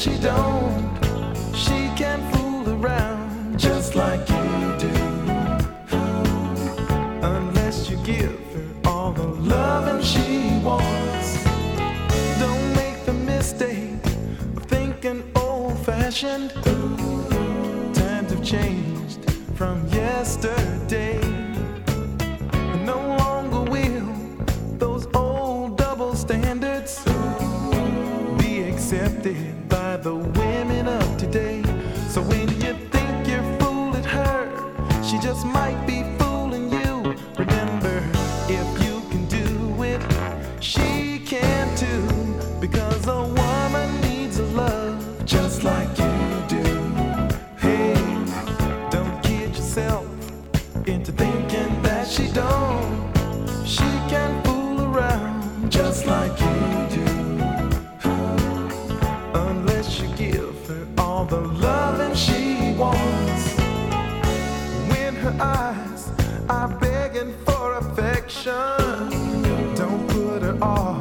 she don't. She can fool around just like you do. Unless you give her all the loving she wants. Don't make the mistake of thinking old-fashioned. Times have changed from yesterday. No longer will those old double standards be accepted by the women of today. So when you think you're fooling her, she just might be fooling you. Remember, if you can do it, she can too. Because a woman needs a love just like you do. Hey, don't kid yourself into thinking that she don't. She can fool around just like you do. Unless you give her all the loving she wants. When her eyes are begging for affection, don't put her off.